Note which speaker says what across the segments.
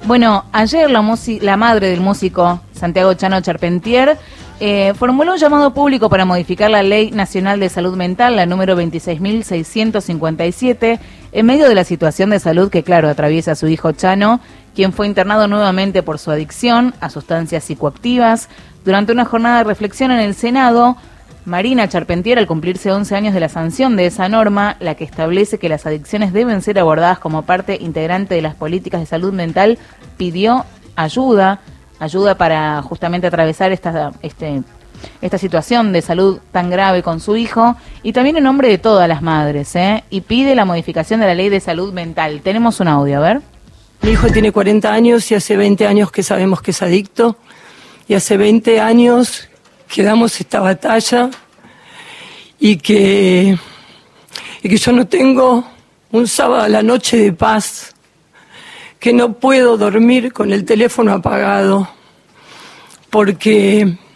Speaker 1: Bueno, ayer la madre del músico Santiago Chano Charpentier formuló un llamado público para modificar la Ley Nacional de Salud Mental, la número 26.657, en medio de la situación de salud que, claro, atraviesa su hijo Chano, quien fue internado nuevamente por su adicción a sustancias psicoactivas. Durante una jornada de reflexión en el Senado, Marina Charpentier, al cumplirse 11 años de la sanción de esa norma, la que establece que las adicciones deben ser abordadas como parte integrante de las políticas de salud mental, pidió ayuda para justamente atravesar esta situación de salud tan grave con su hijo, y también en nombre de todas las madres, y pide la modificación de la ley de salud mental. Tenemos un audio, a ver.
Speaker 2: Mi hijo tiene 40 años y hace 20 años que sabemos que es adicto, y hace 20 años que damos esta batalla y que yo no tengo un sábado a la noche de paz, que no puedo dormir con el teléfono apagado porque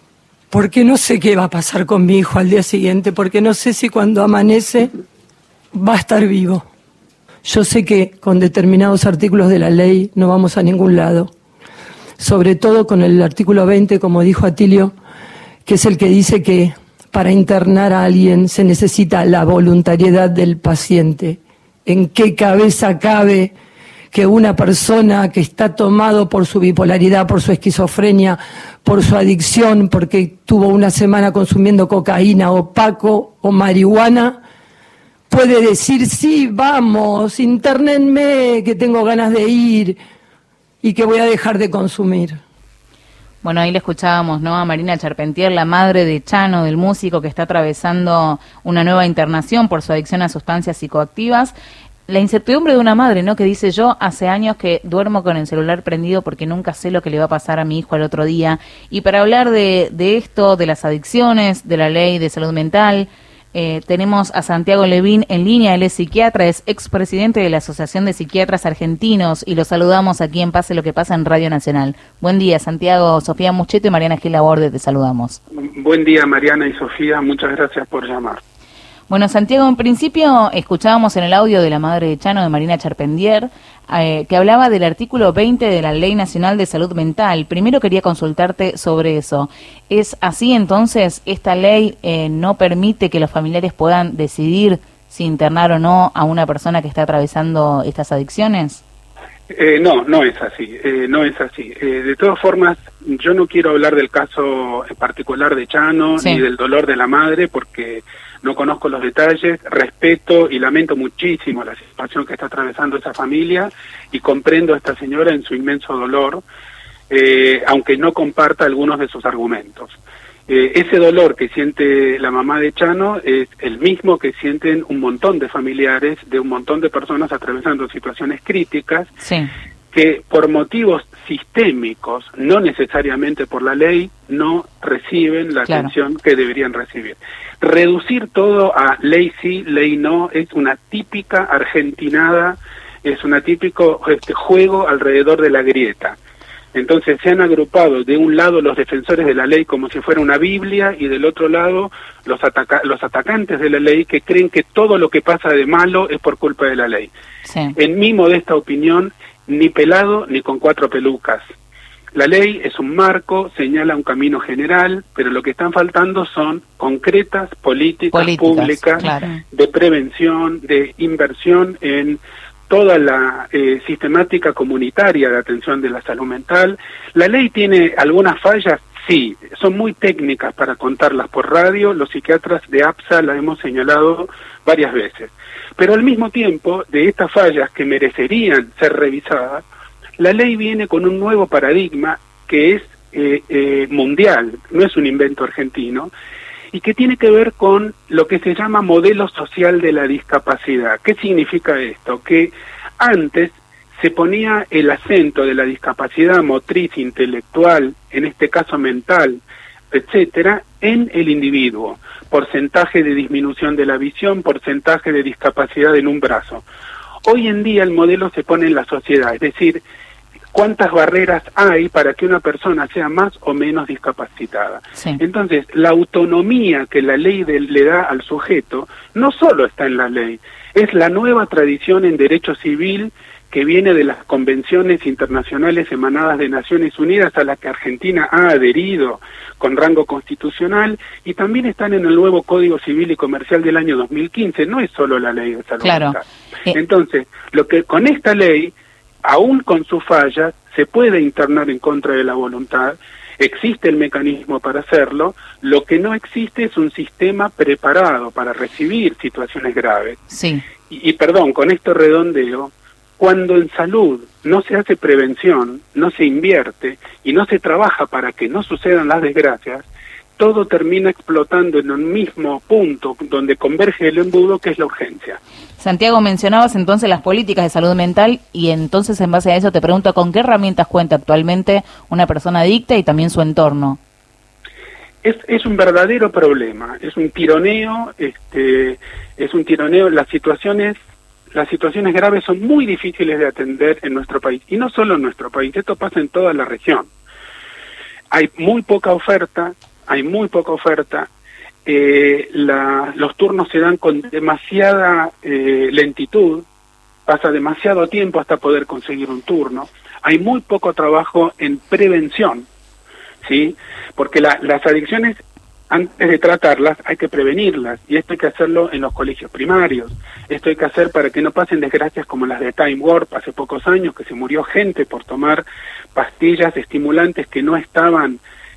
Speaker 2: no sé qué va a pasar con mi hijo al día siguiente, porque no sé si cuando amanece va a estar vivo. Yo sé que con determinados artículos de la ley no vamos a ningún lado, sobre todo con el artículo 20, como dijo Atilio, que es el que dice que para internar a alguien se necesita la voluntariedad del paciente. ¿En qué cabeza cabe que una persona que está tomado por su bipolaridad, por su esquizofrenia, por su adicción, porque tuvo una semana consumiendo cocaína o paco o marihuana, puede decir, sí, vamos, internenme, que tengo ganas de ir y que voy a dejar de consumir?
Speaker 1: Bueno, ahí le escuchábamos, ¿no?, a Marina Charpentier, la madre de Chano, del músico que está atravesando una nueva internación por su adicción a sustancias psicoactivas. La incertidumbre de una madre, ¿no?, que dice: yo hace años que duermo con el celular prendido porque nunca sé lo que le va a pasar a mi hijo al otro día. Y para hablar de esto, de las adicciones, de la ley de salud mental, tenemos a Santiago Levín en línea. Él es psiquiatra, es expresidente de la Asociación de Psiquiatras Argentinos, y lo saludamos aquí en Pase lo que pasa en Radio Nacional. Buen día, Santiago. Sofía Mucheto y Mariana Gil Laborde te saludamos.
Speaker 3: Buen día, Mariana y Sofía, muchas gracias por llamar.
Speaker 1: Bueno, Santiago, en principio escuchábamos en el audio de la madre de Chano, de Marina Charpentier, que hablaba del artículo 20 de la Ley Nacional de Salud Mental. Primero quería consultarte sobre eso. ¿Es así entonces? ¿Esta ley no permite que los familiares puedan decidir si internar o no a una persona que está atravesando estas adicciones?
Speaker 3: No es así, no es así. De todas formas, yo no quiero hablar del caso en particular de Chano, sí, ni del dolor de la madre, porque no conozco los detalles. Respeto y lamento muchísimo la situación que está atravesando esa familia, y comprendo a esta señora en su inmenso dolor, aunque no comparta algunos de sus argumentos. Ese dolor que siente la mamá de Chano es el mismo que sienten un montón de familiares de un montón de personas atravesando situaciones críticas, sí, que por motivos sistémicos, no necesariamente por la ley, no reciben la atención que deberían recibir. Reducir todo a ley sí, ley no, es una típica argentinada, es un típico juego alrededor de la grieta. Entonces se han agrupado de un lado los defensores de la ley como si fuera una Biblia, y del otro lado los atacantes de la ley, que creen que todo lo que pasa de malo es por culpa de la ley. Sí. En mi modesta opinión, ni pelado ni con cuatro pelucas. La ley es un marco, señala un camino general, pero lo que están faltando son concretas políticas públicas, claro, de prevención, de inversión en toda la sistemática comunitaria de atención de la salud mental. La ley tiene algunas fallas, sí, son muy técnicas para contarlas por radio. Los psiquiatras de APSA la hemos señalado varias veces. Pero al mismo tiempo, de estas fallas que merecerían ser revisadas, la ley viene con un nuevo paradigma que es mundial, no es un invento argentino, y que tiene que ver con lo que se llama modelo social de la discapacidad. ¿Qué significa esto? Que antes se ponía el acento de la discapacidad motriz, intelectual, en este caso mental, etcétera, en el individuo. Porcentaje de disminución de la visión, porcentaje de discapacidad en un brazo. Hoy en día el modelo se pone en la sociedad, es decir, cuántas barreras hay para que una persona sea más o menos discapacitada. Sí. Entonces, la autonomía que la ley le da al sujeto no solo está en la ley, es la nueva tradición en derecho civil que viene de las convenciones internacionales emanadas de Naciones Unidas a las que Argentina ha adherido con rango constitucional, y también están en el nuevo Código Civil y Comercial del año 2015, no es solo la ley de salud mental. Entonces, lo que con esta ley, aún con sus fallas, se puede internar en contra de la voluntad, existe el mecanismo para hacerlo, lo que no existe es un sistema preparado para recibir situaciones graves.
Speaker 1: Sí.
Speaker 3: Y perdón, con esto redondeo, cuando en salud no se hace prevención, no se invierte y no se trabaja para que no sucedan las desgracias, todo termina explotando en un mismo punto donde converge el embudo, que es la urgencia.
Speaker 1: Santiago, mencionabas entonces las políticas de salud mental, y entonces en base a eso te pregunto, ¿con qué herramientas cuenta actualmente una persona adicta y también su entorno?
Speaker 3: Es un verdadero problema, es un tironeo, las situaciones graves son muy difíciles de atender en nuestro país, y no solo en nuestro país, esto pasa en toda la región. Hay muy poca oferta, los turnos se dan con demasiada lentitud, pasa demasiado tiempo hasta poder conseguir un turno, hay muy poco trabajo en prevención, ¿sí? Porque las adicciones, antes de tratarlas, hay que prevenirlas, y esto hay que hacerlo en los colegios primarios. Esto hay que hacer para que no pasen desgracias como las de Time Warp hace pocos años, que se murió gente por tomar pastillas estimulantes que no estaban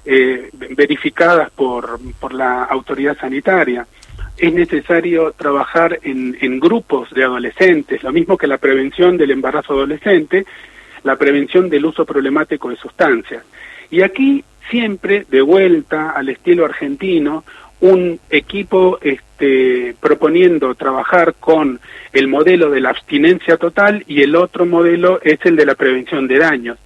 Speaker 3: verificadas por la autoridad sanitaria. Es necesario trabajar en grupos de adolescentes, lo mismo que la prevención del embarazo adolescente, la prevención del uso problemático de sustancias. Y aquí siempre, de vuelta al estilo argentino, un equipo proponiendo trabajar con el modelo de la abstinencia total, y el otro modelo es el de la prevención de daños,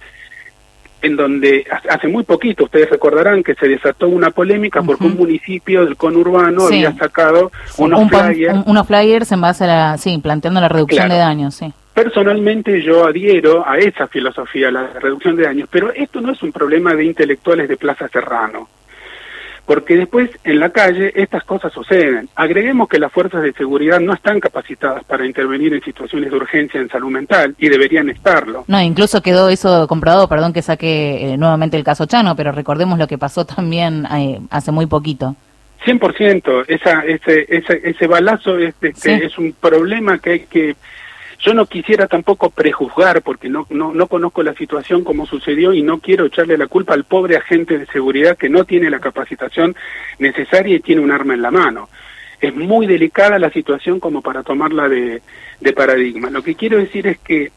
Speaker 3: en donde hace muy poquito, ustedes recordarán que se desató una polémica porque un municipio del conurbano había sacado
Speaker 1: unos flyers en base a planteando la reducción de daños, sí.
Speaker 3: Personalmente yo adhiero a esa filosofía, la reducción de daños, pero esto no es un problema de intelectuales de Plaza Serrano, porque después en la calle estas cosas suceden. Agreguemos que las fuerzas de seguridad no están capacitadas para intervenir en situaciones de urgencia en salud mental, y deberían estarlo.
Speaker 1: No, incluso quedó eso comprobado, perdón que saque nuevamente el caso Chano, pero recordemos lo que pasó también hace muy poquito.
Speaker 3: 100%, ese balazo es un problema que hay que... Yo no quisiera tampoco prejuzgar, porque no conozco la situación como sucedió, y no quiero echarle la culpa al pobre agente de seguridad que no tiene la capacitación necesaria y tiene un arma en la mano. Es muy delicada la situación como para tomarla de paradigma. Lo que quiero decir es que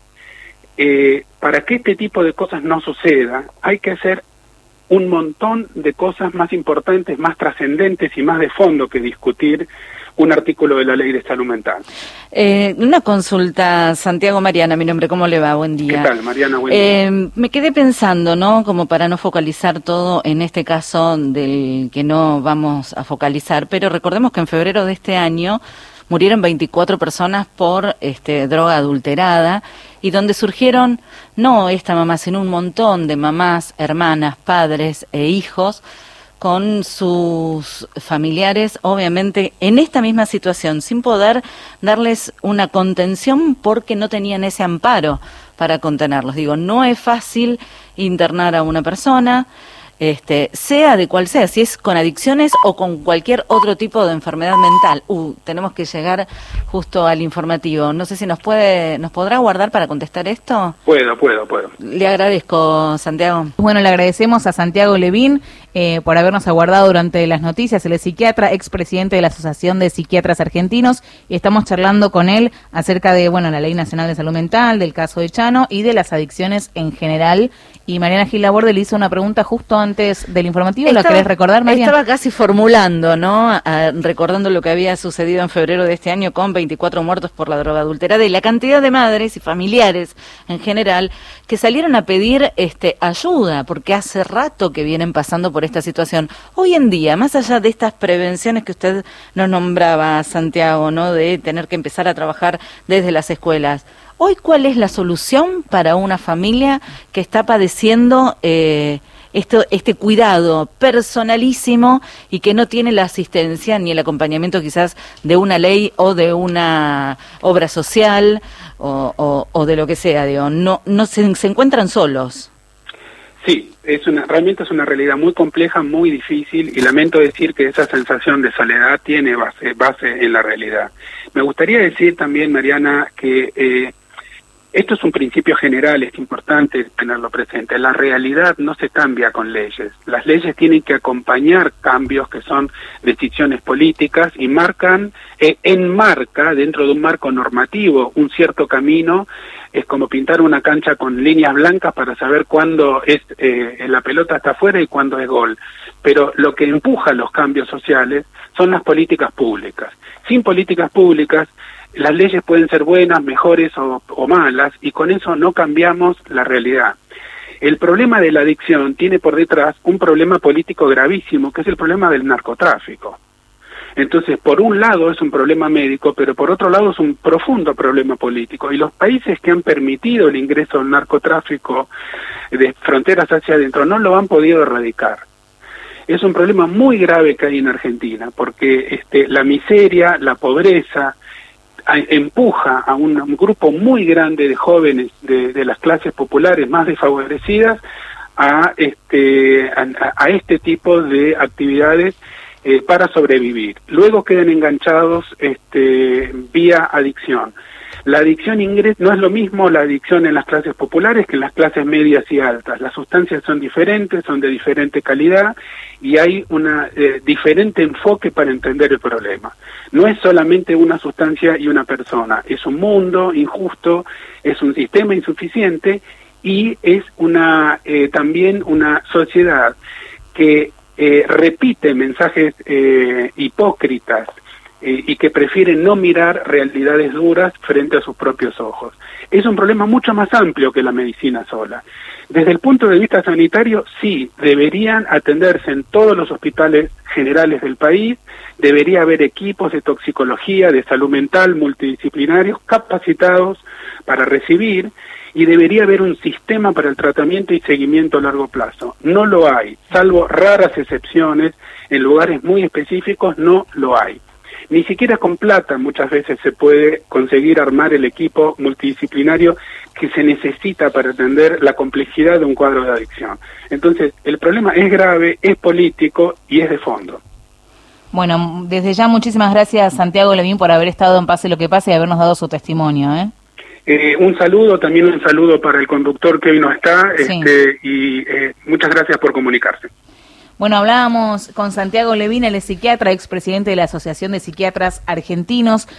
Speaker 3: para que este tipo de cosas no suceda, hay que hacer un montón de cosas más importantes, más trascendentes y más de fondo que discutir un artículo de la Ley de Salud Mental.
Speaker 4: Una consulta, Santiago. Mariana, mi nombre, ¿cómo le va? Buen día.
Speaker 3: ¿Qué tal, Mariana? Buen día.
Speaker 4: Me quedé pensando, ¿no? Como para no focalizar todo en este caso del que no vamos a focalizar, pero recordemos que en febrero de este año murieron 24 personas por droga adulterada, y donde surgieron, no esta mamá, sino un montón de mamás, hermanas, padres e hijos, con sus familiares, obviamente, en esta misma situación, sin poder darles una contención porque no tenían ese amparo para contenerlos. Digo, no es fácil internar a una persona, sea de cual sea, si es con adicciones o con cualquier otro tipo de enfermedad mental. Tenemos que llegar justo al informativo. No sé si nos podrá guardar para contestar esto.
Speaker 3: Puedo.
Speaker 4: Le agradezco, Santiago.
Speaker 1: Bueno, le agradecemos a Santiago Levín por habernos aguardado durante las noticias. Él es psiquiatra, expresidente de la Asociación de Psiquiatras Argentinos, y estamos charlando con él acerca de, la Ley Nacional de Salud Mental, del caso de Chano y de las adicciones en general. Y Mariana Gil Laborde le hizo una pregunta justo antes del informativo. ¿La querés recordar, Mariana?
Speaker 4: Estaba casi formulando, ¿no? Recordando lo que había sucedido en febrero de este año con 24 muertos por la droga adulterada, y la cantidad de madres y familiares en general que salieron a pedir ayuda, porque hace rato que vienen pasando por esta situación. Hoy en día, más allá de estas prevenciones que usted nos nombraba, Santiago, ¿no? De tener que empezar a trabajar desde las escuelas, hoy, ¿cuál es la solución para una familia que está padeciendo este cuidado personalísimo y que no tiene la asistencia ni el acompañamiento quizás de una ley o de una obra social o de lo que sea, digo, no se encuentran solos.
Speaker 3: Sí, realmente es una realidad muy compleja, muy difícil, y lamento decir que esa sensación de soledad tiene base en la realidad. Me gustaría decir también, Mariana, que esto es un principio general, es importante tenerlo presente. La realidad no se cambia con leyes. Las leyes tienen que acompañar cambios que son decisiones políticas y enmarca dentro de un marco normativo un cierto camino. Es como pintar una cancha con líneas blancas para saber cuándo la pelota está afuera y cuándo es gol. Pero lo que empuja los cambios sociales son las políticas públicas. Sin políticas públicas, las leyes pueden ser buenas, mejores o malas, y con eso no cambiamos la realidad. El problema de la adicción tiene por detrás un problema político gravísimo, que es el problema del narcotráfico. Entonces, por un lado es un problema médico, pero por otro lado es un profundo problema político. Y los países que han permitido el ingreso del narcotráfico de fronteras hacia adentro no lo han podido erradicar. Es un problema muy grave que hay en Argentina, porque la miseria, la pobreza, empuja a un grupo muy grande de jóvenes de las clases populares más desfavorecidas a este tipo de actividades para sobrevivir. Luego quedan enganchados vía adicción. La adicción no es lo mismo la adicción en las clases populares que en las clases medias y altas. Las sustancias son diferentes, son de diferente calidad y hay un diferente enfoque para entender el problema. No es solamente una sustancia y una persona, es un mundo injusto, es un sistema insuficiente y es también una sociedad que repite mensajes hipócritas y que prefiere no mirar realidades duras frente a sus propios ojos. Es un problema mucho más amplio que la medicina sola. Desde el punto de vista sanitario, sí, deberían atenderse en todos los hospitales generales del país, debería haber equipos de toxicología, de salud mental, multidisciplinarios, capacitados para recibir, y debería haber un sistema para el tratamiento y seguimiento a largo plazo. No lo hay, salvo raras excepciones, en lugares muy específicos no lo hay. Ni siquiera con plata muchas veces se puede conseguir armar el equipo multidisciplinario que se necesita para atender la complejidad de un cuadro de adicción. Entonces, el problema es grave, es político y es de fondo.
Speaker 1: Bueno, desde ya muchísimas gracias, Santiago Levín, por haber estado en Pase lo que pase y habernos dado su testimonio.
Speaker 3: Un saludo, también un saludo para el conductor que hoy no está, sí. Y muchas gracias por comunicarse.
Speaker 1: Bueno, hablábamos con Santiago Levín, él es psiquiatra, expresidente de la Asociación de Psiquiatras Argentinos.